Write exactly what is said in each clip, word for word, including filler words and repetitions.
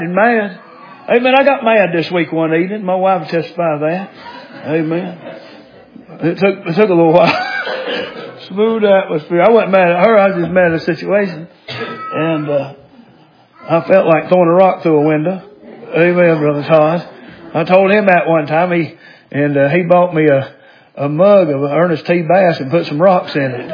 mad. Amen. I got mad this week one evening. My wife testified that. Amen. It took, it took a little while. Smooth atmosphere. I wasn't mad at her. I was just mad at the situation. And, uh, I felt like throwing a rock through a window. Amen, Brother Todd. I told him that one time. He, and, uh, he bought me a, a mug of Ernest T. Bass and put some rocks in it.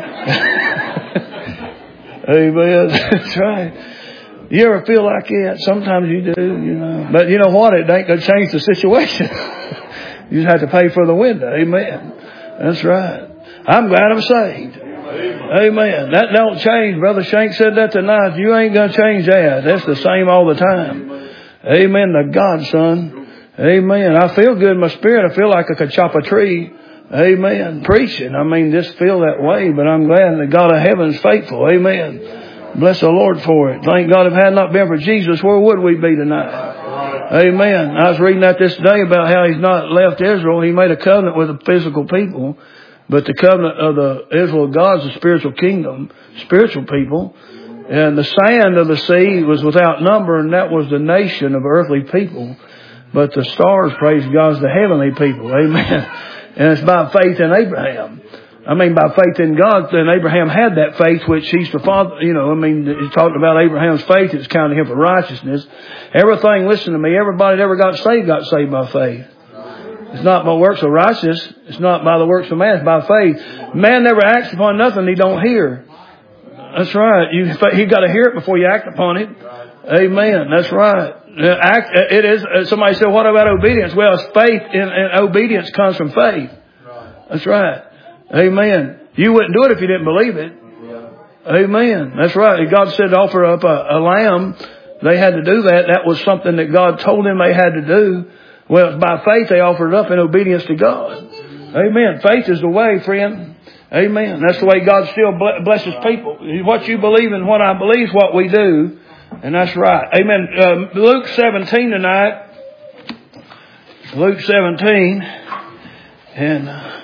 Amen. That's right. You ever feel like that? Sometimes you do, you know. But you know what? It ain't going to change the situation. You just have to pay for the window. Amen. That's right. I'm glad I'm saved. Amen. That don't change. Brother Shank said that tonight. You ain't going to change that. That's the same all the time. Amen to God, son. Amen. I feel good in my spirit. I feel like I could chop a tree. Amen. Preaching. I mean, just feel that way. But I'm glad that God of heaven is faithful. Amen. Bless the Lord for it. Thank God if it had not been for Jesus, where would we be tonight? Amen. I was reading that this day about how He's not left Israel. He made a covenant with the physical people. But the covenant of the Israel of God is a spiritual kingdom, spiritual people. And the sand of the sea was without number, and that was the nation of earthly people. But the stars, praise God, is the heavenly people. Amen. And it's by faith in Abraham. I mean, by faith in God, then Abraham had that faith, which he's the father, you know, I mean, he's talking about Abraham's faith. It's counting him for righteousness. Everything, listen to me, everybody that ever got saved got saved by faith. It's not by works of righteousness. It's not by the works of man. It's by faith. Man never acts upon nothing he don't hear. That's right. You, you got to hear it before you act upon it. Amen. That's right. Act, it is. Somebody said, what about obedience? Well, it's faith and, and obedience comes from faith. That's right. Amen. You wouldn't do it if you didn't believe it. Amen. That's right. God said to offer up a, a lamb. They had to do that. That was something that God told them they had to do. Well, by faith they offered it up in obedience to God. Amen. Faith is the way, friend. Amen. That's the way God still blesses people. What you believe and what I believe is what we do. And that's right. Amen. Uh, Luke seventeen tonight. Luke seventeen. And uh,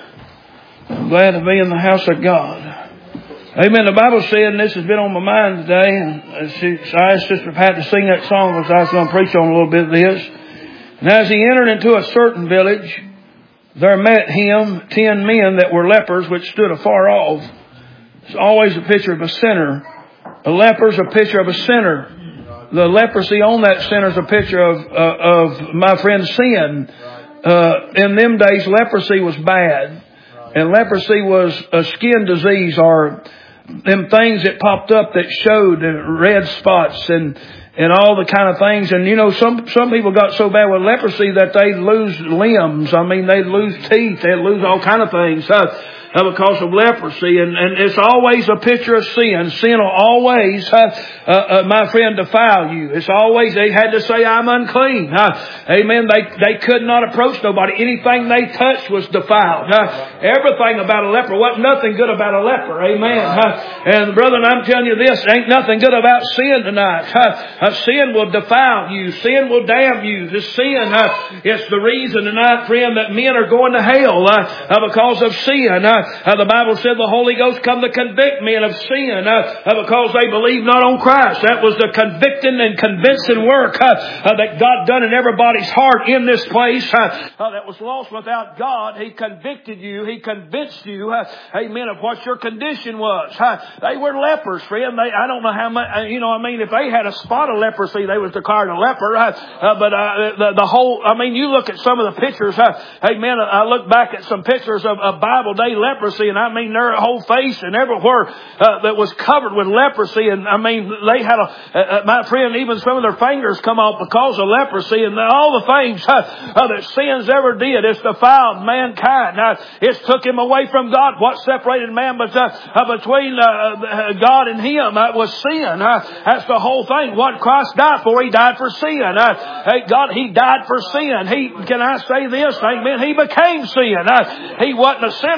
I'm glad to be in the house of God. Amen. The Bible said, and this has been on my mind today, and she, so I asked Sister Pat to sing that song because I was going to preach on a little bit of this. And as he entered into a certain village, there met him ten men that were lepers, which stood afar off. It's always a picture of a sinner. A leper is a picture of a sinner. The leprosy on that sinner is a picture of uh, of my friend sin. Uh, in them days, leprosy was bad. And leprosy was a skin disease, or them things that popped up that showed red spots and and all the kind of things. And you know, some some people got so bad with leprosy that they'd lose limbs. I mean, they'd lose teeth. They'd lose all kind of things uh, because of leprosy. And, and it's always a picture of sin. Sin will always, uh, uh, uh, my friend, defile you. It's always, they had to say, I'm unclean. Uh, amen. They they could not approach nobody. Anything they touched was defiled. Uh, everything about a leper. Wasn't nothing good about a leper. Amen. Uh, and brethren, I'm telling you this, ain't nothing good about sin tonight. Uh, uh, sin will defile you. Sin will damn you. The sin, uh, it's the reason tonight, friend, that men are going to hell uh, uh, because of sin. Uh, Uh, the Bible said the Holy Ghost come to convict men of sin uh, uh, because they believe not on Christ. That was the convicting and convincing work uh, uh, that God done in everybody's heart in this place uh, uh, that was lost without God. He convicted you. He convinced you, uh, amen, of what your condition was. Uh, they were lepers, friend. They, I don't know how much, uh, you know, I mean, if they had a spot of leprosy, they was declared a leper. Uh, uh, but uh, the, the whole, I mean, you look at some of the pictures, uh, amen, I look back at some pictures of, of Bible day leprosy. Leprosy, and I mean their whole face and everywhere uh, that was covered with leprosy, and I mean they had a uh, my friend, even some of their fingers come off because of leprosy, and all the things uh, uh, that sins ever did. It's defiled mankind. Uh, it's took him away from God. What separated man but uh, uh, between uh, God and him uh, was sin. Uh, that's the whole thing. What Christ died for, He died for sin. Uh, hey, God, He died for sin. He, can I say this? Amen. He became sin. Uh, he wasn't a sinner, but He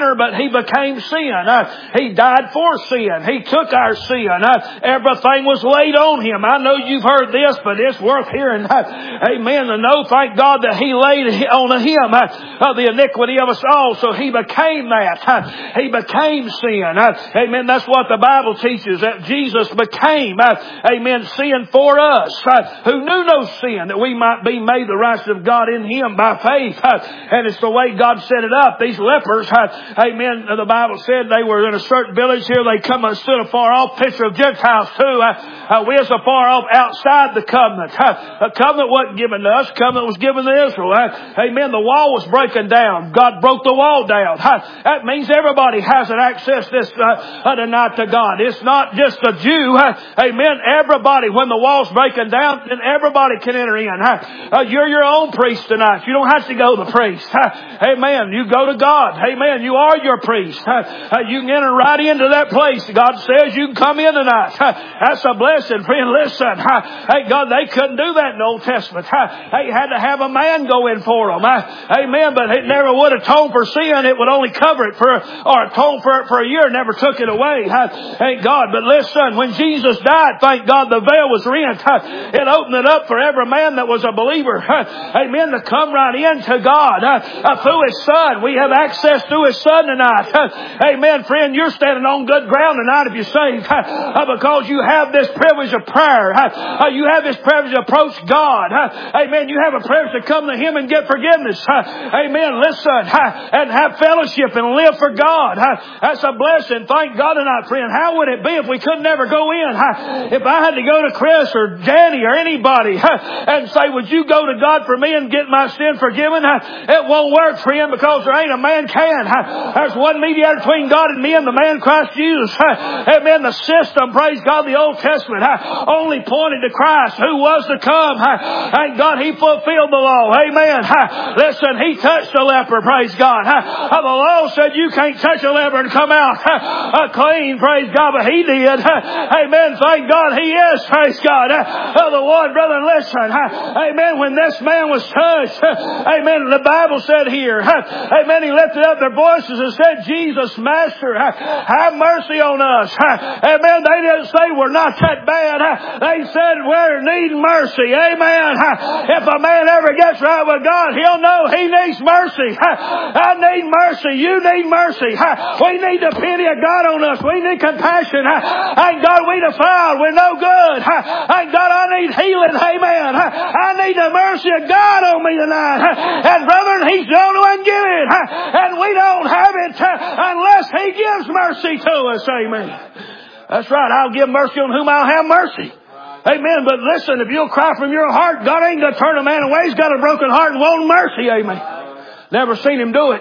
He became sin. Uh, he died for sin. He took our sin. Uh, everything was laid on Him. I know you've heard this, but it's worth hearing. Uh, amen. And no, thank God that He laid on Him uh, uh, the iniquity of us all. So He became that. Uh, he became sin. Uh, amen. That's what the Bible teaches, that Jesus became, uh, amen, sin for us, uh, who knew no sin, that we might be made the righteousness of God in Him by faith. Uh, and it's the way God set it up. These lepers, uh, amen, the Bible said they were in a certain village here. They come and stood afar off, picture of Gentiles too. Uh, uh, we was afar off outside the covenant. Uh, the covenant wasn't given to us. Covenant was given to Israel. Uh, amen. The wall was breaking down. God broke the wall down. Uh, that means everybody has an access this uh, uh, tonight to God. It's not just a Jew. Uh, amen. Everybody, when the wall's breaking down, then everybody can enter in. Uh, uh, you're your own priest tonight. You don't have to go to the priest. Uh, amen. You go to God. Amen. You are your priest. Uh, uh, you can enter right into that place. God says you can come in tonight. Uh, that's a blessing. Friend, listen. Uh, hey, God, they couldn't do that in the Old Testament. Uh, they had to have a man go in for them. Uh, amen. But it never would atone for sin. It would only cover it for, or atone for it for a year. Never took it away. Uh, thank God. But listen, when Jesus died, thank God the veil was rent. Uh, it opened it up for every man that was a believer. Uh, amen. To come right into God uh, uh, through His Son. We have access through His Son tonight. Uh, amen. Friend, you're standing on good ground tonight if you're saved. Uh, because you have this privilege of prayer. Uh, you have this privilege to approach God. Uh, amen. You have a privilege to come to Him and get forgiveness. Uh, amen. Listen. Uh, and have fellowship and live for God. Uh, that's a blessing. Thank God tonight, friend. How would it be if we could never go in? Uh, if I had to go to Chris or Danny or anybody uh, and say, would you go to God for me and get my sin forgiven? Uh, it won't work, friend, because there ain't a man can. Uh, there's one mediator between God and me and the man Christ Jesus. Uh, amen. The system, praise God, the Old Testament uh, only pointed to Christ who was to come. Uh, thank God He fulfilled the law. Amen. Uh, listen, He touched the leper, praise God. Uh, the law said you can't touch a leper and come out uh, uh, clean, praise God, but He did. Uh, amen. Thank God He is, praise God. Uh, the one, brother, listen. Uh, amen. When this man was touched, uh, amen, the Bible said here, uh, amen, he lifted up their voices and said, Jesus, Master, uh, have mercy on us. Uh, amen. They didn't say we're not that bad. Uh, they said we're needing mercy. Amen. Uh, if a man ever gets right with God, he'll know he needs mercy. Uh, I need mercy. You need mercy. Uh, we need the pity of God on us. We need compassion. Uh, thank God we defiled. We're no good. Uh, thank God I need healing. Amen. Uh, I need the mercy of God on me tonight. Uh, and brethren, He's the only one give it. Uh, and we don't have it uh, unless He gives mercy to us. Amen. That's right. I'll give mercy on whom I'll have mercy. Amen. But listen, if you'll cry from your heart, God ain't going to turn a man away. He's got a broken heart and wants mercy. Amen. Never seen Him do it.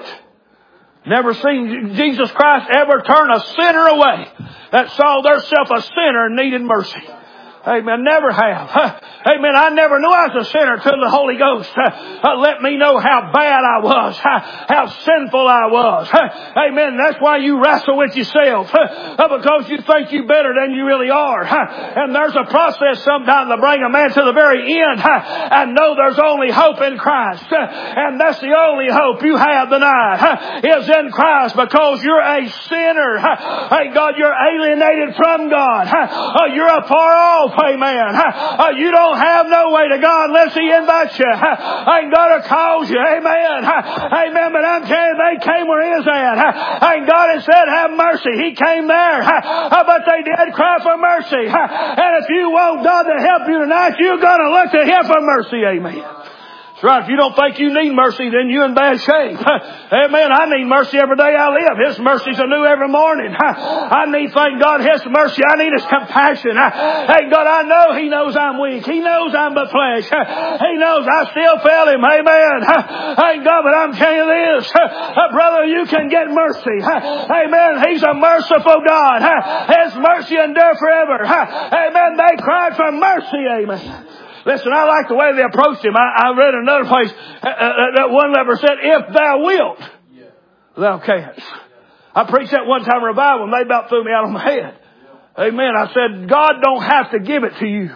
Never seen Jesus Christ ever turn a sinner away that saw theirself a sinner and needed mercy. Amen. Never have. Amen. I never knew I was a sinner till the Holy Ghost uh, let me know how bad I was, how, how sinful I was. Amen. That's why you wrestle with yourself uh, because you think you're better than you really are. And there's a process sometimes to bring a man to the very end and know there's only hope in Christ. And that's the only hope you have tonight is in Christ because you're a sinner. Thank God you're alienated from God. You're afar off. Amen. Uh, you don't have no way to God unless He invites you. Uh, ain't God calls you. Amen. Uh, amen. But I'm telling you, they came where He is at. Uh, ain't God has said, have mercy. He came there. Uh, but they did cry for mercy. Uh, and if you want God to help you tonight, you're going to look to Him for mercy. Amen. That's right. If you don't think you need mercy, then you're in bad shape. Amen. I need mercy every day I live. His mercies are new every morning. I need, thank God, His mercy. I need His compassion. Thank God, I know He knows I'm weak. He knows I'm but flesh. He knows I still fail Him. Amen. Thank God, but I'm telling you this. Brother, you can get mercy. Amen. He's a merciful God. His mercy endure forever. Amen. They cried for mercy. Amen. Listen, I like the way they approached Him. I, I read another place uh, uh, that one leper said, if thou wilt, thou canst. I preached that one time in revival and they about threw me out of my head. Amen. I said, God don't have to give it to you.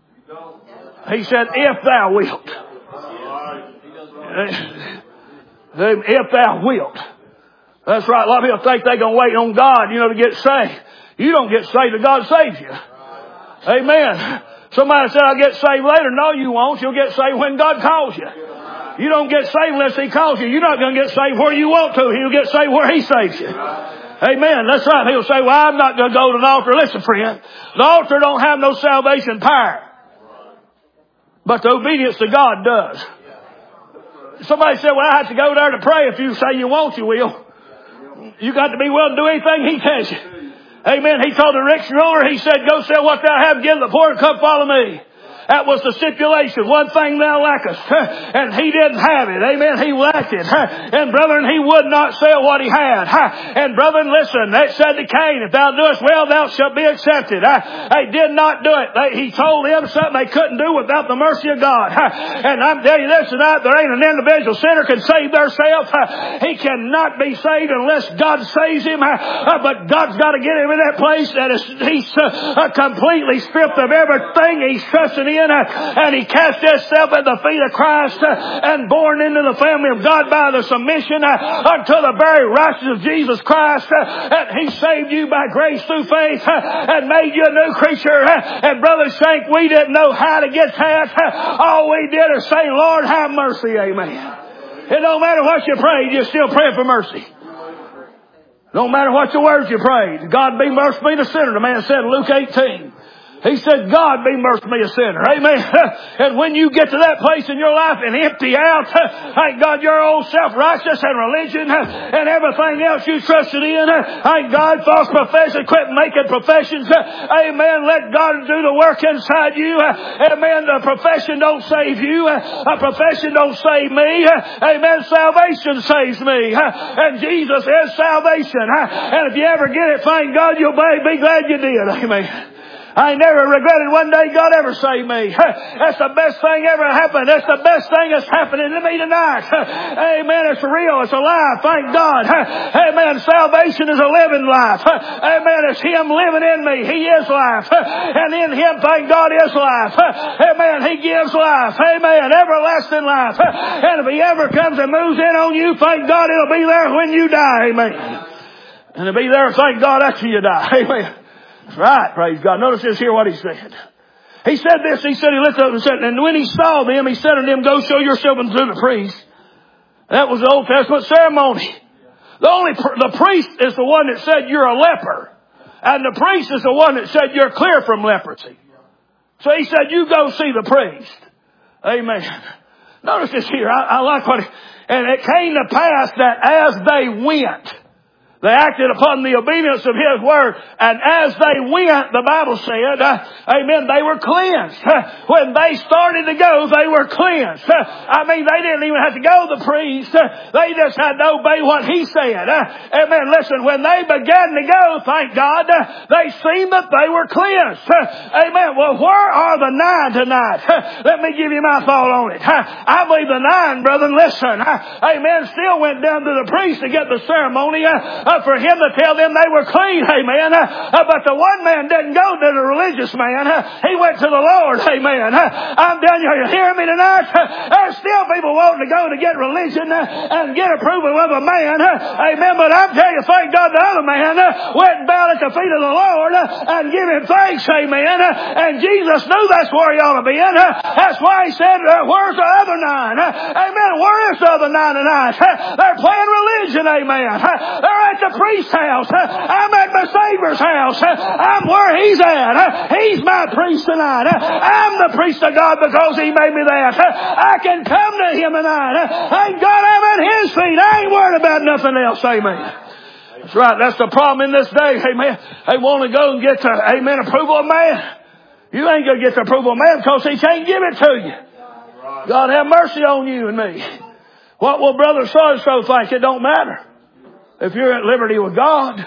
He said, if thou wilt. If thou wilt. That's right. A lot of people think they're going to wait on God, you know, to get saved. You don't get saved till God saves you. Amen. Somebody said, I'll get saved later. No, you won't. You'll get saved when God calls you. You don't get saved unless He calls you. You're not going to get saved where you want to. He'll get saved where He saves you. Amen. That's right. He'll say, well, I'm not going to go to the altar. Listen, friend. The altar don't have no salvation power. But the obedience to God does. Somebody said, well, I have to go there to pray. If you say you want, you will. You got to be willing to do anything He tells you. Amen. He told the rich ruler, He said, go sell what thou have, give the poor, and come follow me. That was the stipulation. One thing thou lackest. And he didn't have it. Amen. He lacked it. And brethren, he would not sell what he had. And brethren, listen, that said to Cain, if thou doest well, thou shalt be accepted. They did not do it. He told them something they couldn't do without the mercy of God. And I'm telling you this tonight, there ain't an individual sinner can save theirself. He cannot be saved unless God saves him. But God's got to get him in that place that is, he's completely stripped of everything he's trusting in. And he cast himself at the feet of Christ and born into the family of God by the submission unto the very righteousness of Jesus Christ. And He saved you by grace through faith and made you a new creature. And Brother Shank, we didn't know how to get that. All we did is say, Lord, have mercy. Amen. It don't matter what you prayed, you still pray for mercy. No matter what your words you prayed. God be merciful to the sinner, the man said in Luke eighteen. He said, God be merciful to me, a sinner. Amen. And when you get to that place in your life and empty out, thank God, your old self-righteousness and religion and everything else you trusted in, thank God, false profession, quit making professions. Amen. Let God do the work inside you. Amen. The profession don't save you. A profession don't save me. Amen. Salvation saves me. And Jesus is salvation. And if you ever get it, thank God, you'll be glad you did. Amen. I never regretted one day God ever saved me. That's the best thing ever happened. That's the best thing that's happening to me tonight. Amen. It's real. It's alive. Thank God. Amen. Salvation is a living life. Amen. It's Him living in me. He is life. And in Him, thank God, is life. Amen. He gives life. Amen. Everlasting life. And if He ever comes and moves in on you, thank God it'll be there when you die. Amen. And it'll be there, thank God, after you die. Amen. That's right, praise God. Notice this here what he said. He said this, he said, he lifted up and said, and when he saw them, he said unto them, go show yourself unto the priest. That was the Old Testament ceremony. The only, the priest is the one that said you're a leper. And the priest is the one that said you're clear from leprosy. So he said, you go see the priest. Amen. Notice this here. I, I like what, he, and it came to pass that as they went, they acted upon the obedience of His word. And as they went, the Bible said, uh, amen, they were cleansed. Uh, when they started to go, they were cleansed. Uh, I mean, they didn't even have to go to the priest. Uh, they just had to obey what he said. Uh, amen. Listen, when they began to go, thank God, uh, they seen that they were cleansed. Uh, amen. Well, where are the nine tonight? Uh, let me give you my thought on it. Uh, I believe the nine, brethren, listen, uh, amen, still went down to the priest to get the ceremony. Uh, Uh, for him to tell them they were clean, amen. Uh, uh, but the one man didn't go to the religious man. Uh, he went to the Lord, amen. Uh, I'm telling you, you hear me tonight? Uh, there's still people wanting to go to get religion uh, and get approval of a man, uh, amen. But I'm telling you, thank God the other man uh, went and bowed at the feet of the Lord uh, and give Him thanks, amen. Uh, and Jesus knew that's where He ought to be in. Uh, that's why He said, uh, where's the other nine? Uh, amen. Where is the other nine tonight? Uh, they're playing religion, amen. Uh, they're at the priest's house. I'm at my Savior's house. I'm where He's at. He's my priest tonight. I'm the priest of God because He made me that. I can come to Him tonight. Thank God I'm at His feet. I ain't worried about nothing else. Amen. That's right. That's the problem in this day. Amen. They want to go and get the, amen, approval of man. You ain't going to get the approval of man because He can't give it to you. God have mercy on you and me. What will brother so-and-so think? It don't matter. If you're at liberty with God.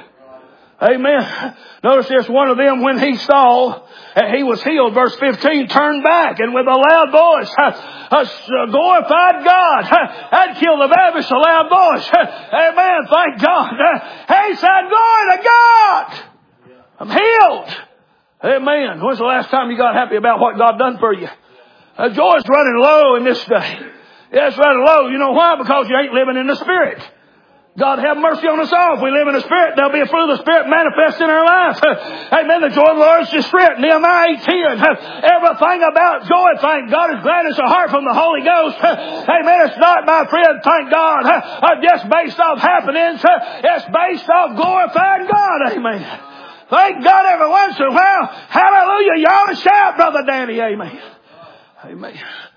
Amen. Notice this, one of them, when he saw and he was healed, verse fifteen, turned back and with a loud voice, uh, uh, glorified God. Uh, that killed the Baptist, a loud voice. Uh, amen. Thank God. Uh, he said, glory to God. I'm healed. Amen. When's the last time you got happy about what God done for you? Uh, joy's running low in this day. Yeah, it's right low. You know why? Because you ain't living in the Spirit. God have mercy on us all. If we live in the Spirit, there'll be a fruit of the Spirit manifest in our life. Amen. The joy of the Lord is your strength. Nehemiah eight ten. Everything about joy, thank God, is gladness of heart from the Holy Ghost. Amen. It's not, my friend, thank God, just based off happenings. It's based off glorifying God. Amen. Thank God every once in a while. Hallelujah. You ought to shout, Brother Danny. Amen. Amen.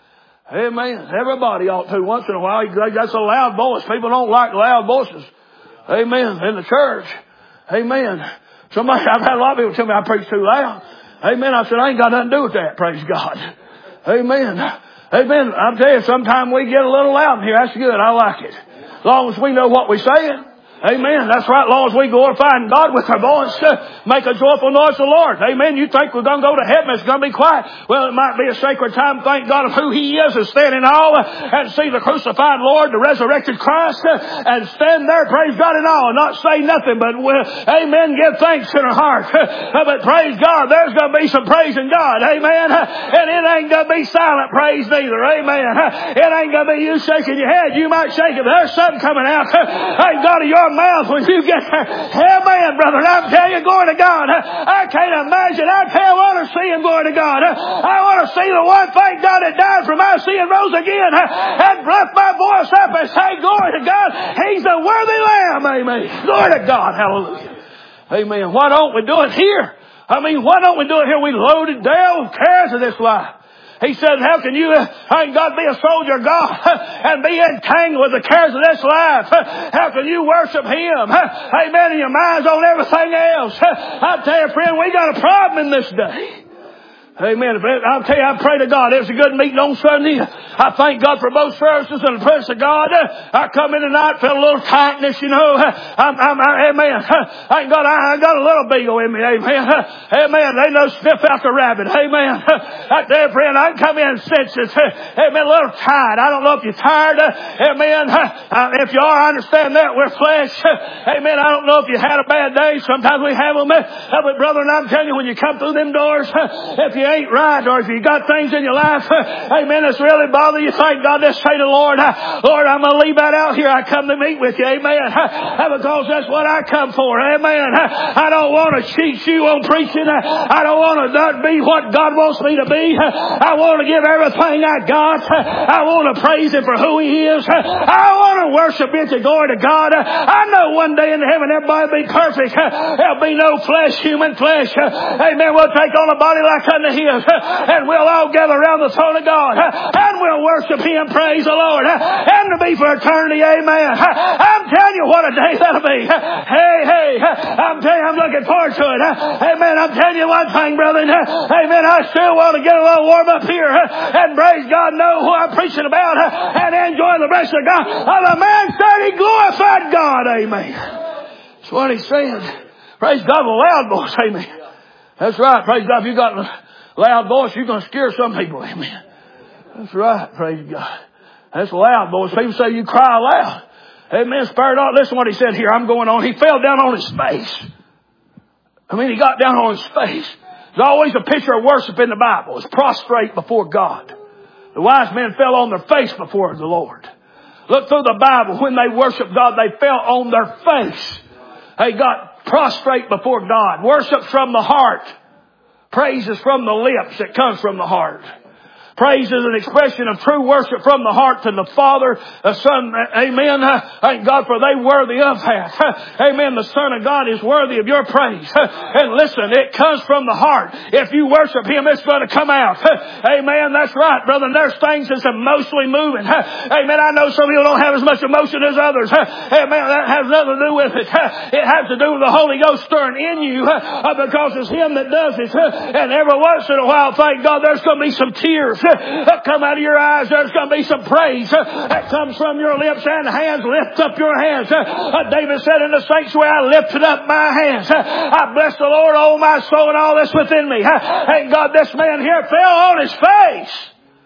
Amen. Everybody ought to once in a while. That's a loud voice. People don't like loud voices. Amen. In the church. Amen. Somebody, I've had a lot of people tell me I preach too loud. Amen. I said, I ain't got nothing to do with that. Praise God. Amen. Amen. I'll tell you, sometimes we get a little loud in here. That's good. I like it. As long as we know what we're saying. Amen. That's right. As long as we glorify God with our voice, uh, make a joyful noise to the Lord. Amen. You think we're going to go to heaven, it's going to be quiet. Well, it might be a sacred time. Thank God of who He is and stand in awe and see the crucified Lord, the resurrected Christ, uh, and stand there, praise God in awe, and not say nothing, but uh, amen, give thanks in our heart. Uh, but praise God, there's going to be some praise in God. Amen. Uh, and it ain't going to be silent praise neither. Amen. Uh, it ain't going to be you shaking your head. You might shake it, but there's something coming out. Uh, thank God of your mouth when you get there. Amen, brother. And I'm telling you, glory to God. I can't imagine. I tell you, I want to see Him, glory to God. I want to see the one, thank God, that died for my sin, rose again, and lift my voice up and say, glory to God. He's the worthy Lamb. Amen. Glory to God. Hallelujah. Amen. Why don't we do it here? I mean, why don't we do it here? We loaded down with cares of this life. He says, how can you, thank God, be a soldier of God and be entangled with the cares of this life? How can you worship Him? Amen. And your mind's on everything else. I tell you, friend, we got a problem in this day. Amen. I'll tell you, I pray to God. It was a good meeting on Sunday. I thank God for both services and the presence of God. I come in tonight, felt a little tightness, you know. I'm, I'm, I, amen. Thank God I, I got a little beagle in me. Amen. Amen. They know sniff out the rabbit. Amen. I tell you, friend, I can come in and sense it. Amen. A little tired. I don't know if you're tired. Amen. If you are, I understand that. We're flesh. Amen. I don't know if you had a bad day. Sometimes we have them. But brother, and I'm telling you, when you come through them doors, if you ain't right, or if you got things in your life, amen, that's really bother you, thank God, just say to the Lord, Lord, I'm going to leave that out here. I come to meet with you, amen, because that's what I come for, amen. I don't want to cheat you on preaching. I don't want to not be what God wants me to be. I want to give everything I got. I want to praise Him for who He is. I want to worship Him to glory to God. I know one day in heaven everybody will be perfect. There'll be no flesh, human flesh. Amen. We'll take on a body like unto His, and we'll all gather around the throne of God, and we'll worship Him, praise the Lord, and to be for eternity, amen. I'm telling you what a day that'll be. Hey, hey, I'm telling you, I'm looking forward to it. Amen. I'm telling you one thing, brother. Amen. I still want to get a little warm up here, and praise God, know who I'm preaching about, and enjoy the rest of God. Oh, the man said he glorified God, amen. That's what he said. Praise God with a loud voice, amen. That's right. Praise God. If you got a loud voice, you're going to scare some people. Amen. That's right. Praise God. That's a loud voice. People say you cry loud. Amen. Spare not. Listen to what he said here. I'm going on. He fell down on his face. I mean, he got down on his face. There's always a picture of worship in the Bible. It's prostrate before God. The wise men fell on their face before the Lord. Look through the Bible. When they worshiped God, they fell on their face. They got prostrate before God. Worship from the heart. Praise is from the lips. It comes from the heart. Praise is an expression of true worship from the heart to the Father, the Son. Amen. Thank God for they worthy of that. Amen. The Son of God is worthy of your praise. And listen, it comes from the heart. If you worship Him, it's going to come out. Amen. That's right, brother. And there's things that's emotionally moving. Amen. I know some people don't have as much emotion as others. Amen. That has nothing to do with it. It has to do with the Holy Ghost stirring in you, because it's Him that does it. And every once in a while, thank God, there's going to be some tears that come out of your eyes. There's going to be some praise that comes from your lips and hands. Lift up your hands. David said in the sanctuary, I lifted up my hands. I bless the Lord, oh my soul, and all that's within me. Thank God this man here fell on his face.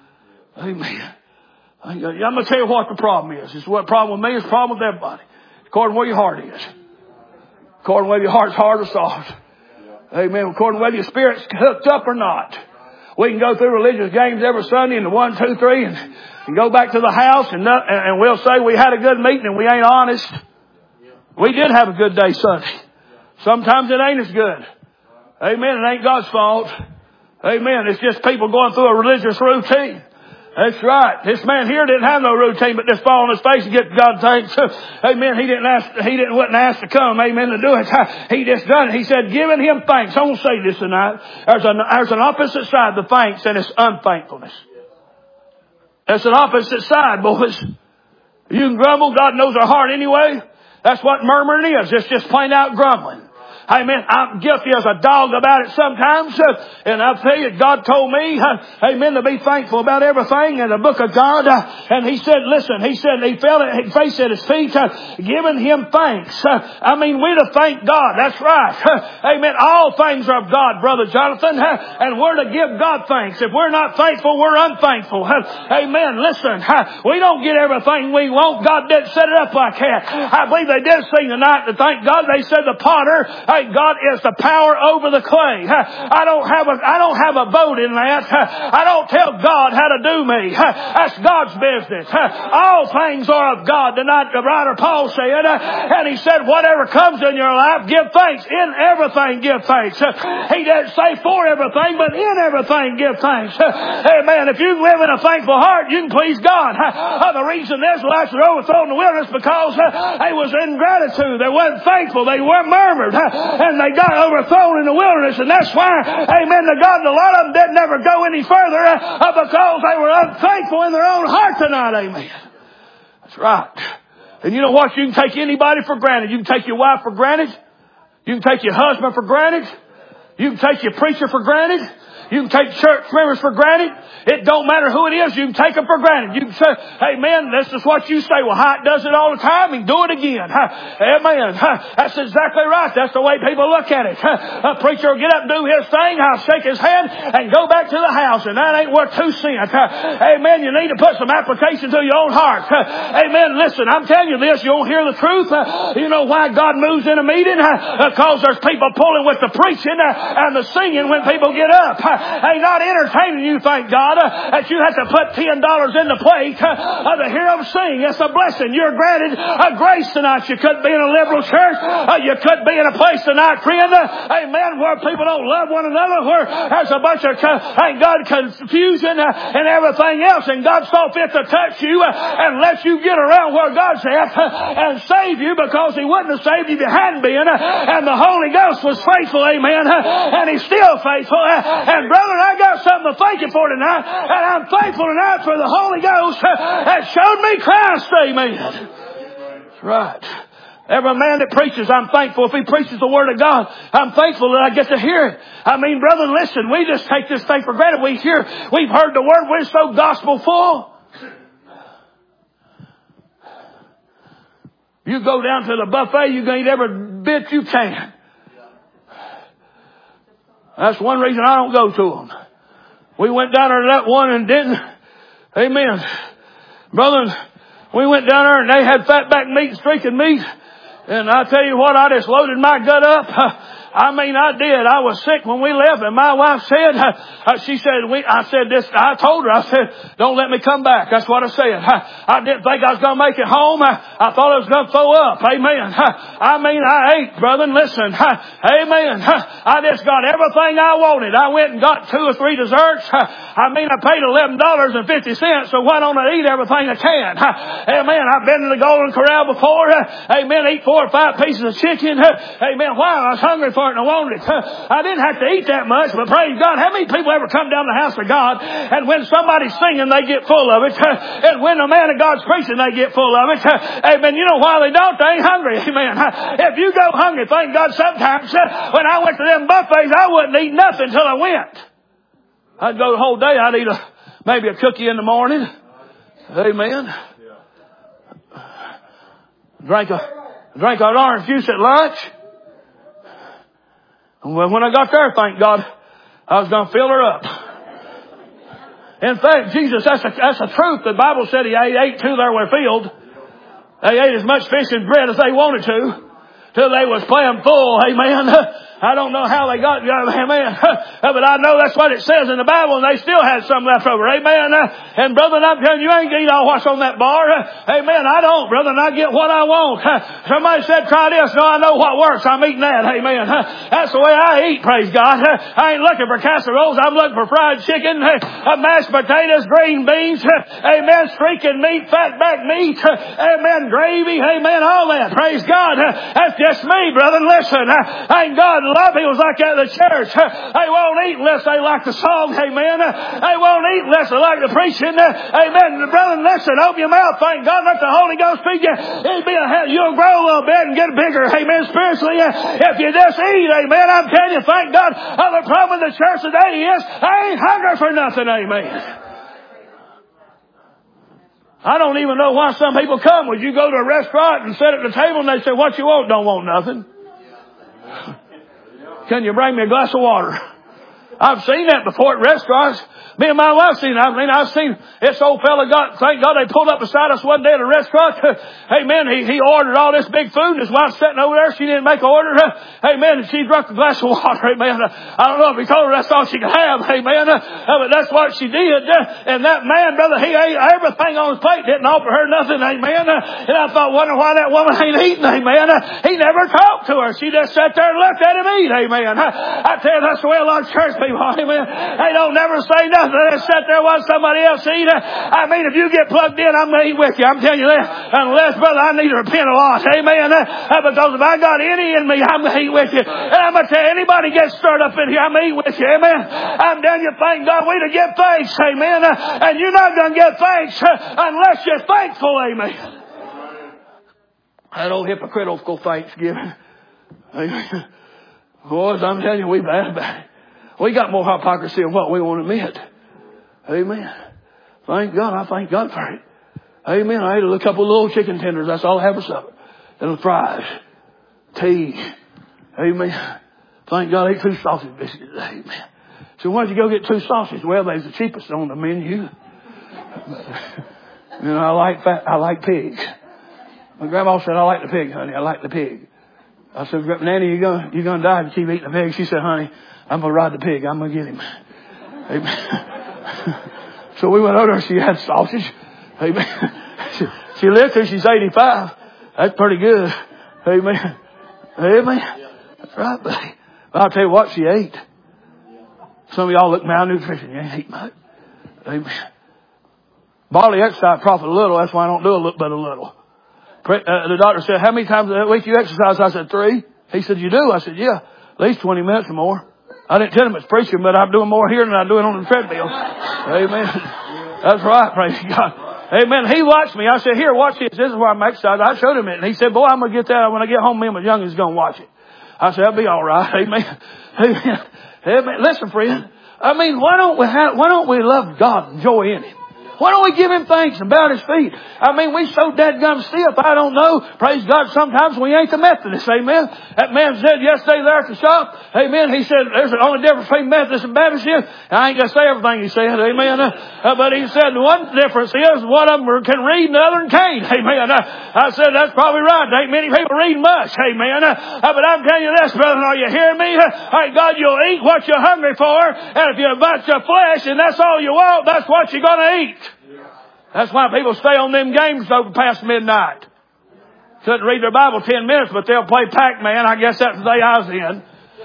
Amen. I'm going to tell you what the problem is. It's what problem with me is the problem with everybody. According to where your heart is. According to whether your heart's hard or soft. Amen. According to whether your spirit's hooked up or not. We can go through religious games every Sunday and the one, two, three, and and go back to the house and, not, and we'll say we had a good meeting and we ain't honest. We did have a good day Sunday. Sometimes it ain't as good. Amen. It ain't God's fault. Amen. It's just people going through a religious routine. That's right. This man here didn't have no routine, but just fall on his face and get God thanks. Amen. He didn't ask, he didn't, wasn't asked to come. Amen. To do it. He just done it. He said, giving him thanks. I won't say this tonight. There's an, there's an opposite side to thanks, and it's unthankfulness. That's an opposite side, boys. You can grumble. God knows our heart anyway. That's what murmuring is. It's just plain out grumbling. Amen. I'm guilty as a dog about it sometimes. And I'll tell you, God told me, amen, to be thankful about everything in the book of God. And He said, listen, He said, He fell at His face at His feet, giving Him thanks. I mean, we're to thank God. That's right. Amen. All things are of God, Brother Jonathan. And we're to give God thanks. If we're not thankful, we're unthankful. Amen. Listen, we don't get everything we want. God didn't set it up like that. I believe they did sing tonight to thank God. They said the potter, God is the power over the clay. I don't have a, I don't have a vote in that. I don't tell God how to do me. That's God's business. All things are of God. Tonight the writer Paul said, and he said, whatever comes in your life, give thanks. In everything, give thanks. He didn't say for everything, but in everything, give thanks. Amen. If you live in a thankful heart, you can please God. The reason the Israelites were overthrown in the wilderness because they was ingratitude. They weren't thankful. They weren't murmured. And they got overthrown in the wilderness. And that's why, amen, to God, a lot of them didn't ever go any further uh, because they were unthankful in their own heart tonight. Amen. That's right. And you know what? You can take anybody for granted. You can take your wife for granted. You can take your husband for granted. You can take your preacher for granted. You can take church members for granted. It don't matter who it is. You can take them for granted. You can say, hey, man, this is what you say. Well, Hyatt does it all the time. He can do it again. Amen. That's exactly right. That's the way people look at it. A preacher will get up and do his thing. I'll shake his hand and go back to the house. And that ain't worth two cents. Amen. You need to put some application to your own heart. Amen. Listen, I'm telling you this. You don't hear the truth. You know why God moves in a meeting? Because there's people pulling with the preaching and the singing when people get up. Ain't not entertaining you, thank God, uh, that you have to put ten dollars in the plate uh, to hear them sing. It's a blessing. You're granted a grace tonight. You could be in a liberal church. Uh, you could be in a place tonight, friend, uh, amen, where people don't love one another, where there's a bunch of, uh, thank God, confusion uh, and everything else. And God saw fit to touch you uh, and let you get around where God's at uh, and save you, because He wouldn't have saved you if you hadn't been. Uh, and the Holy Ghost was faithful, amen, uh, and He's still faithful. Uh, and brother, I got something to thank you for tonight. And I'm thankful tonight for the Holy Ghost that showed me Christ. Amen. That's right. Every man that preaches, I'm thankful. If he preaches the Word of God, I'm thankful that I get to hear it. I mean, brother, listen, we just take this thing for granted. We hear, we've heard the Word. We're so gospel full. You go down to the buffet, you can eat every bit you can. That's one reason I don't go to them. We went down there to that one and didn't. Amen. Brother, we went down there and they had fatback meat, streaking meat. And I tell you what, I just loaded my gut up. I mean, I did. I was sick when we left, and my wife said, uh, she said, we, I said this, I told her, I said, don't let me come back. That's what I said. I, I didn't think I was going to make it home. I, I thought I was going to throw up. Amen. I mean, I ate, brother, and listen. Amen. I just got everything I wanted. I went and got two or three desserts. I mean, I paid eleven dollars and fifty cents, so why don't I eat everything I can? Amen. I've been to the Golden Corral before. Amen. Eat four or five pieces of chicken. Amen. Why? I was hungry for it and I wanted it. I didn't have to eat that much, but praise God. How many people ever come down to the house of God and when somebody's singing, they get full of it, and when a man of God's preaching, they get full of it? Amen. You know why they don't? They ain't hungry. Amen. If you go hungry, thank God, sometimes when I went to them buffets, I wouldn't eat nothing till I went. I'd go the whole day. I'd eat a, maybe a cookie in the morning. Amen. Drank a, drank an orange juice at lunch. Well, when I got there, thank God, I was going to fill her up. In fact, Jesus, that's a, that's the truth. The Bible said He ate, ate till they were filled. They ate as much fish and bread as they wanted to, till they was playing full. Amen. I don't know how they got, amen. But I know that's what it says in the Bible, and they still had some left over. Amen. And brother, I'm telling you, you ain't eat all what's on that bar. Amen. I don't, brother, and I get what I want. Somebody said, try this. No, I know what works. I'm eating that. Amen. That's the way I eat, praise God. I ain't looking for casseroles. I'm looking for fried chicken, mashed potatoes, green beans, amen, streaking meat, fat back meat, amen, gravy, amen, all that. Praise God. That's just me, brother. Listen, ain't God, a lot of people's like that in the church. They won't eat unless they like the song, amen. They won't eat unless they like the preaching, amen. Brother, listen, open your mouth, thank God, let the Holy Ghost feed you. It'll be a, you'll grow a little bit and get bigger, amen, spiritually. If you just eat, amen, I'm telling you, thank God. The problem with the church today is I ain't hungry for nothing, amen. I don't even know why some people come. Would you go to a restaurant and sit at the table and they say, what you want? Don't want nothing. Can you bring me a glass of water? I've seen that before at restaurants. Me and my wife seen it. I mean, I've seen this old fella got, thank God they pulled up beside us one day at a restaurant. Hey man, he, he ordered all this big food and his wife's sitting over there. She didn't make an order. Hey man, and she drank a glass of water. Hey man, I don't know if he told her that's all she could have. Hey man, but that's what she did. And that man, brother, he ate everything on his plate, didn't offer her nothing. Amen. And I thought, wonder why that woman ain't eating. Amen. He never talked to her. She just sat there and looked at him eat. Amen. I tell you, that's the way a lot of church people are. Amen. They don't never say nothing. They sit there while somebody else eat. I mean, if you get plugged in, I'm going to eat with you. I'm telling you that. Unless, brother, I need to repent a lot. Amen. Because if I got any in me, I'm going to eat with you. And I'm going to tell you, anybody gets stirred up in here, I'm going to eat with you. Amen. I'm telling you, thank God we to give thanks. Amen. And you're not going to give thanks unless you're thankful. Amen. That old hypocritical Thanksgiving. Amen. Boys, I'm telling you, we bad about it. We got more hypocrisy than what we want to admit. Amen. Thank God. I thank God for it. Amen. I ate a couple of little chicken tenders. That's all I have for supper. And fries. Tea. Amen. Thank God I ate two sausage biscuits. Amen. So why'd you go get two sausages? Well, they's the cheapest on the menu. You know, I like fat, I like pigs. My grandma said, I like the pig, honey. I like the pig. I said, Nanny, you gonna, you gonna die if you keep eating the pig? She said, honey, I'm gonna ride the pig. I'm gonna get him. Amen. So we went over there. She had sausage. Amen. She, she lived till she's eighty-five. That's pretty good. Amen. Amen. That's right, buddy. But I'll tell you what she ate. Some of y'all look malnutrition. You ain't eat much. Amen. Bodily exercise profit a little. That's why I don't do a little but a little. Uh, the doctor said, how many times a week you exercise? I said, three. He said, you do? I said, yeah. At least twenty minutes or more. I didn't tell him it's preaching, but I'm doing more here than I'm doing on the treadmill. Amen. That's right. Praise God. Amen. He watched me. I said, here, watch this. This is where I'm exercising. I showed him it. And he said, boy, I'm going to get that. When I get home, me and my youngest going to watch it. I said, that'll be all right. Amen. Amen. Amen. Listen, friend. I mean, why don't we have, why don't we love God and joy in Him? Why don't we give Him thanks and bow at His feet? I mean, we so dadgum stiff, I don't know. Praise God, sometimes we ain't the Methodists. Amen. That man said yesterday there at the shop, amen, he said, there's the only difference between Methodist and Baptist here. I ain't going to say everything he said, amen. Uh, but he said the one difference is one of them can read and the other can't. Amen. Uh, I said, that's probably right. There ain't many people read much. Amen. Uh, but I'm telling you this, brother, are you hearing me? Uh, thank God you'll eat what you're hungry for. And if you're about your flesh and that's all you want, that's what you're going to eat. That's why people stay on them games over past midnight. Couldn't read their Bible ten minutes, but they'll play Pac-Man. I guess that's the day I was in.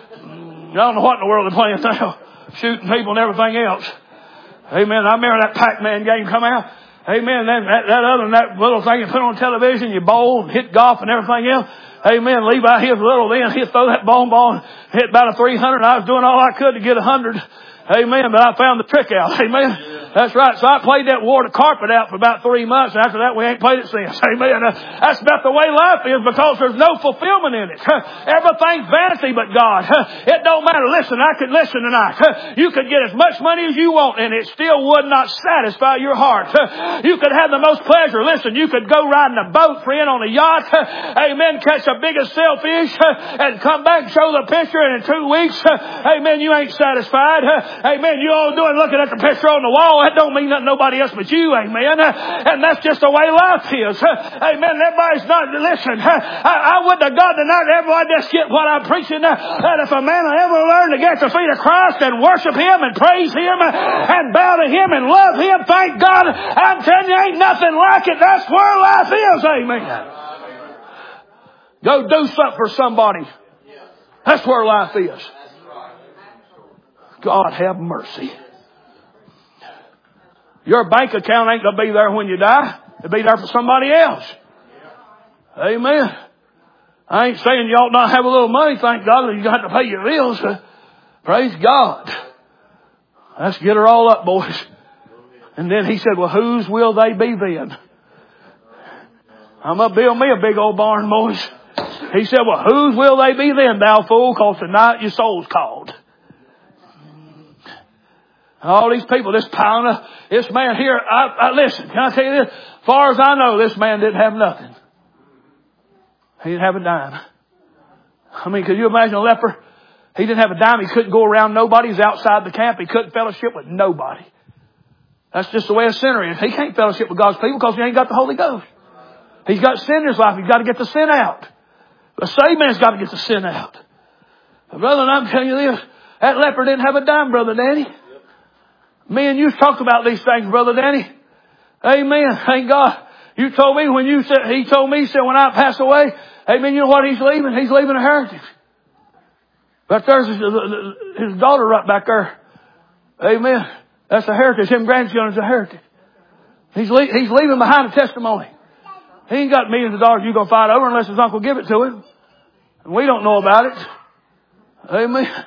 I don't know what in the world they're playing now. Shooting people and everything else. Amen. I remember that Pac-Man game come out. Amen. That, that, that other that little thing you put on television, you bowl and hit golf and everything else. Amen. Levi, he was little then. He'd throw that bowling ball and hit about a three hundred. I was doing all I could to get a hundred. Amen. But I found the trick out. Amen. That's right. So I played that wore the carpet out for about three months. And after that, we ain't played it since. Amen. Uh, that's about the way life is because there's no fulfillment in it. Uh, everything's vanity but God. Uh, it don't matter. Listen, I could listen tonight. Uh, you could get as much money as you want and it still would not satisfy your heart. Uh, you could have the most pleasure. Listen, you could go riding a boat, friend, on a yacht. Uh, amen. Catch the biggest sailfish uh, and come back and show the picture and in two weeks, uh, amen, you ain't satisfied. Uh, amen. You all doing looking at the picture on the wall. that don't mean nothing nobody else but you, amen. And that's just the way life is. Amen. Everybody's not, listen, I, I wouldn't have got tonight everybody just get what I'm preaching. That if a man will ever learn to get at the feet of Christ and worship Him and praise Him and bow to Him and love Him, thank God, I'm telling you, ain't nothing like it. That's where life is, amen. Go do something for somebody. That's where life is. God have mercy. Your bank account ain't going to be there when you die. It'll be there for somebody else. Amen. I ain't saying you ought not have a little money, thank God, that you got to pay your bills. Praise God. Let's get her all up, boys. And then he said, well, whose will they be then? I'm going to build me a big old barn, boys. He said, well, whose will they be then, thou fool? Because tonight your soul's called. All these people, this piling up, this man here, I, I, listen, can I tell you this? As far as I know, this man didn't have nothing. He didn't have a dime. I mean, could you imagine a leper? He didn't have a dime. He couldn't go around nobody. He's outside the camp. He couldn't fellowship with nobody. That's just the way a sinner is. He can't fellowship with God's people because he ain't got the Holy Ghost. He's got sin in his life. He's got to get the sin out. The saved man's got to get the sin out. But brother, I'm telling you this, that leper didn't have a dime, Brother Danny. Me and you talked about these things, Brother Danny. Amen. Thank God. You told me when you said, he told me, he said, when I pass away, amen, you know what he's leaving? He's leaving a heritage. But there's his, his daughter right back there. Amen. That's a heritage. Him grandchildren's a heritage. He's, le- he's leaving behind a testimony. He ain't got millions of dollars you're going to fight over unless his uncle give it to him. And we don't know about it. Amen.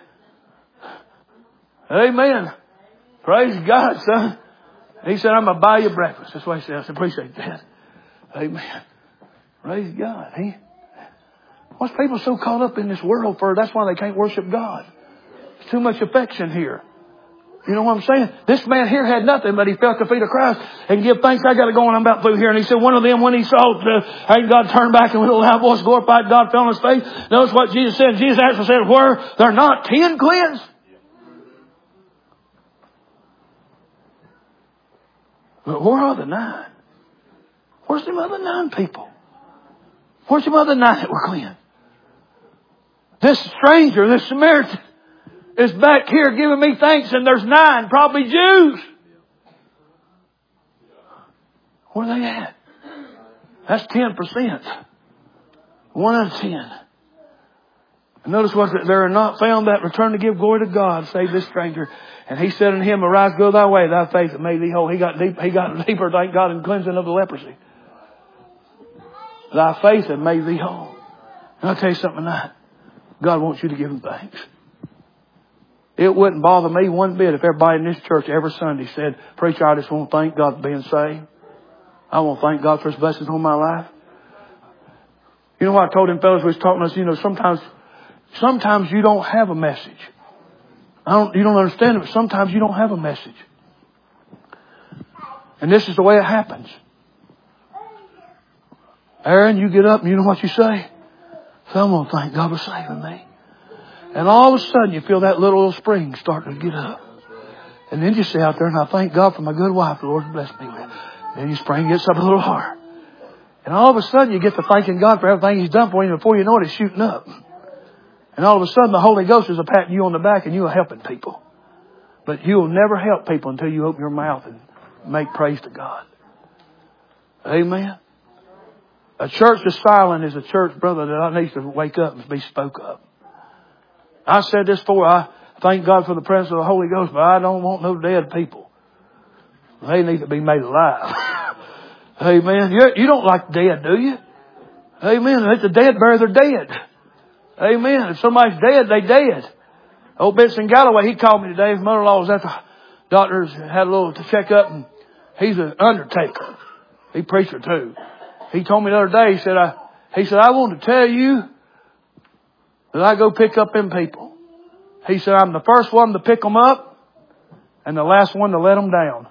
Amen. Praise God, son. He said, I'm going to buy you breakfast. That's what he said. I appreciate that. Amen. Praise God. He, what's people so caught up in this world for? That's why they can't worship God. There's too much affection here. You know what I'm saying? This man here had nothing, but he felt the feet of Christ and give thanks. I got to go and I'm about through here. And he said, one of them, when he saw the, hey, God turned back and with a loud voice glorified God fell on his face. Notice what Jesus said. Jesus actually said, were there not ten cleansed? But where are the nine? Where's the other nine people? Where's the other nine that were cleansed? This stranger, this Samaritan, is back here giving me thanks, and there's nine, probably Jews. Where are they at? That's ten percent. One out of ten. And notice what, there are not found that return to give glory to God, save this stranger. And he said unto him, arise, go thy way, thy faith hath made thee whole. He got deep, he got deeper, thank God, in cleansing of the leprosy. Thy faith hath made thee whole. And I'll tell you something tonight. God wants you to give him thanks. It wouldn't bother me one bit if everybody in this church every Sunday said, preacher, I just want to thank God for being saved. I want to thank God for his blessings on my life. You know what I told them fellows who was talking to us, you know, sometimes, sometimes you don't have a message. I don't, you don't understand it, but sometimes you don't have a message. And this is the way it happens. Aaron, you get up and you know what you say? So I'm going to thank God for saving me. And all of a sudden you feel that little spring starting to get up. And then you say out there, and I thank God for my good wife the Lord blessed me with. Then your spring gets up a little higher. And all of a sudden you get to thanking God for everything he's done for you. And before you know it, it's shooting up. And all of a sudden the Holy Ghost is a patting you on the back and you are helping people. But you will never help people until you open your mouth and make praise to God. Amen. A church that's silent is a church, brother, that needs to wake up and be spoke up. I said this before. I thank God for the presence of the Holy Ghost, but I don't want no dead people. They need to be made alive. Amen. You're, you don't like dead, do you? Amen. Let the dead bury their dead. Amen. If somebody's dead, they dead. Old Benson Galloway, he called me today. His mother-in-law was at the doctor's, had a little checkup, and he's an undertaker. He preacher too. He told me the other day, he said, I, he said, I want to tell you that I go pick up them people. He said, I'm the first one to pick them up and the last one to let them down.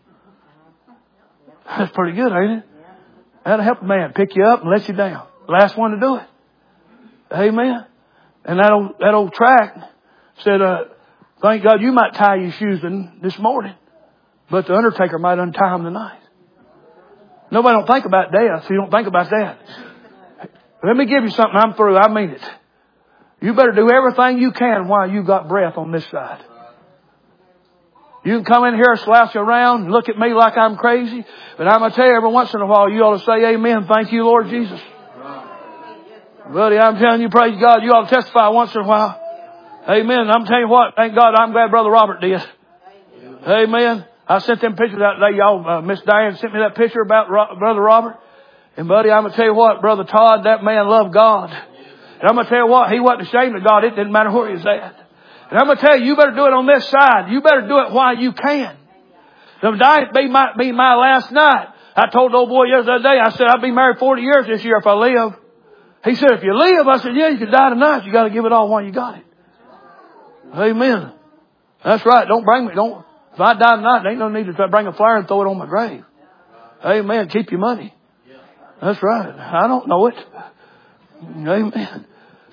That's pretty good, ain't it? That'll help a man pick you up and let you down. Last one to do it. Amen. And that old, that old tract said, uh, thank God you might tie your shoes in this morning. But the undertaker might untie him tonight. Nobody don't think about death, so you don't think about that. Let me give you something. I'm through. I mean it. You better do everything you can while you got breath on this side. You can come in here and slouch around and look at me like I'm crazy. But I'm going to tell you, every once in a while, you ought to say amen. Thank you, Lord Jesus. Buddy, I'm telling you, praise God. You ought to testify once in a while. Amen. I'm telling you what, thank God, I'm glad Brother Robert did. Amen. I sent them pictures out today. Y'all, uh, Miss Diane sent me that picture about Ro- Brother Robert. And buddy, I'm going to tell you what, Brother Todd, that man loved God. And I'm going to tell you what, he wasn't ashamed of God. It didn't matter where he was at. And I'm going to tell you, you better do it on this side. You better do it while you can. Tonight be my, be my last night. I told the old boy yesterday, I said, I'll be married forty years this year if I live. He said, if you live, I said, yeah, you could die tonight. You got to give it all while you got it. Amen. That's right. Don't bring me, don't, if I die tonight, there ain't no need to try to bring a flyer and throw it on my grave. Amen. Keep your money. That's right. I don't know it. Amen.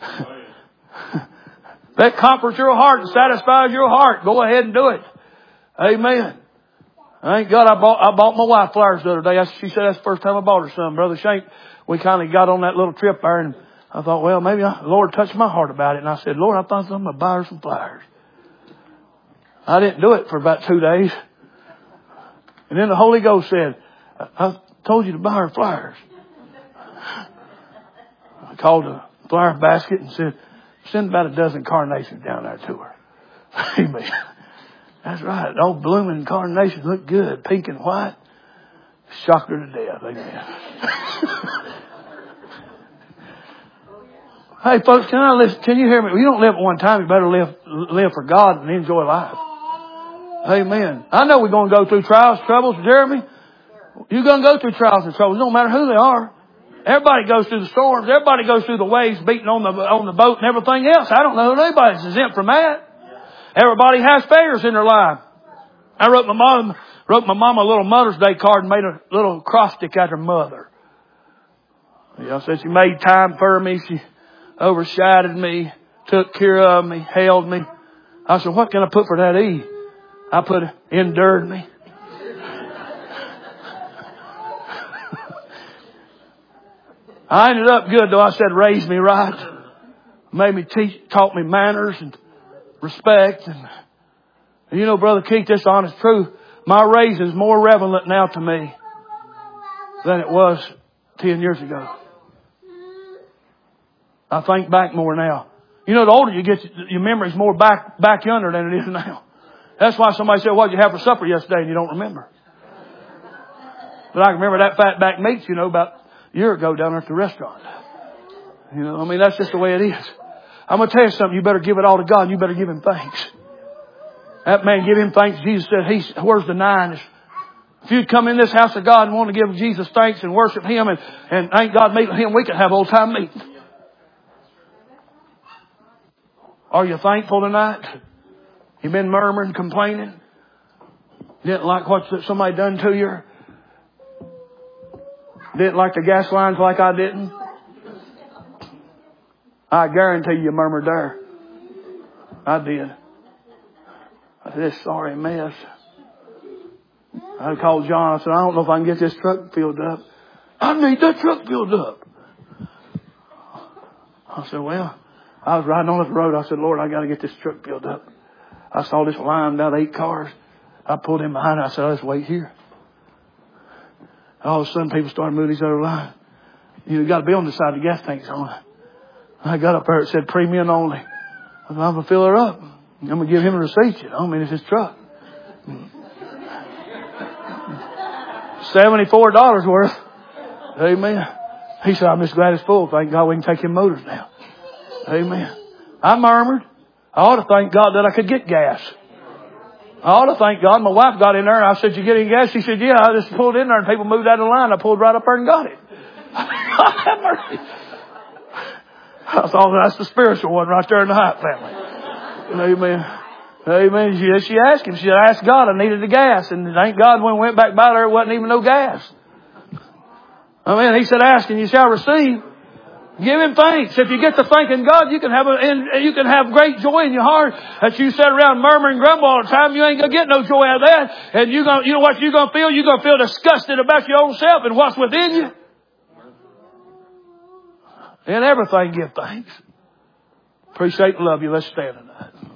That comforts your heart and satisfies your heart. Go ahead and do it. Amen. Thank God I bought, I bought my wife flowers the other day. She said that's the first time I bought her some. Brother Shank, we kind of got on that little trip there and I thought, well, maybe I, the Lord touched my heart about it. And I said, Lord, I thought I'm going to buy her some flowers. I didn't do it for about two days. And then the Holy Ghost said, I, I told you to buy her flowers. I called the flower basket and said, send about a dozen carnations down there to her. Amen. That's right. Old blooming carnations look good. Pink and white. Shocked her to death. Amen. Hey folks, can I listen? Can you hear me? You don't live at one time. You better live, live for God and enjoy life. Amen. I know we're going to go through trials, troubles, Jeremy. You're going to go through trials and troubles. It don't matter who they are. Everybody goes through the storms. Everybody goes through the waves beating on the on the boat and everything else. I don't know if anybody's exempt from that. Everybody has failures in their life. I wrote my mom wrote my mom a little Mother's Day card and made a little cross stick out her mother. You know, said she made time for me. She overshadowed me, took care of me, held me. I said, what can I put for that E? I put endured me. I ended up good though. I said, raised me right. Made me teach, taught me manners and respect. And, and you know, Brother Keith, this honest truth, my raise is more relevant now to me than it was ten years ago. I think back more now. You know, the older you get, your memory's more back, back yonder than it is now. That's why somebody said, what did you have for supper yesterday? And you don't remember. But I can remember that fat back meats, you know, about a year ago down there at the restaurant. You know, I mean, that's just the way it is. I'm going to tell you something. You better give it all to God and you better give Him thanks. That man, give Him thanks. Jesus said, He's, where's the nine? If you'd come in this house of God and want to give Jesus thanks and worship Him and, and thank God meet with Him, we could have old time meeting. Are you thankful tonight? You been murmuring, complaining? Didn't like what somebody done to you? Didn't like the gas lines like I didn't? I guarantee you murmured there. I did. I said, this sorry mess. I called John. I said, I don't know if I can get this truck filled up. I need that truck filled up. I said, well, I was riding on this road. I said, Lord, I got to get this truck filled up. I saw this line about eight cars. I pulled in behind. I said, let's wait here. All of a sudden, people started moving these other lines. You got to be on the side of the gas tank's on. I got up there. It said premium only. I said, I'm going to fill her up. I'm going to give him a receipt. You know, I mean, it's his truck. seventy-four dollars worth. Amen. He said, I'm just glad it's full. Thank God we can take him motors now. Amen. I murmured. I ought to thank God that I could get gas. I ought to thank God. My wife got in there and I said, you get any gas? She said, yeah. I just pulled in there and people moved out of the line. I pulled right up there and got it. Have mercy. I thought that's the spiritual one right there in the Hyatt family. Amen. Amen. She, she asked him. She said, I asked God. I needed the gas. And thank God when we went back by there, it wasn't even no gas. I mean, He said, ask and you shall receive. Give Him thanks. If you get to thanking God, you can have a, and you can have great joy in your heart. That you sit around murmur and grumble all the time, you ain't gonna get no joy out of that. And you gonna, you know what you're gonna feel? You're gonna feel disgusted about your own self and what's within you. In everything, give thanks. Appreciate and love you. Let's stand tonight.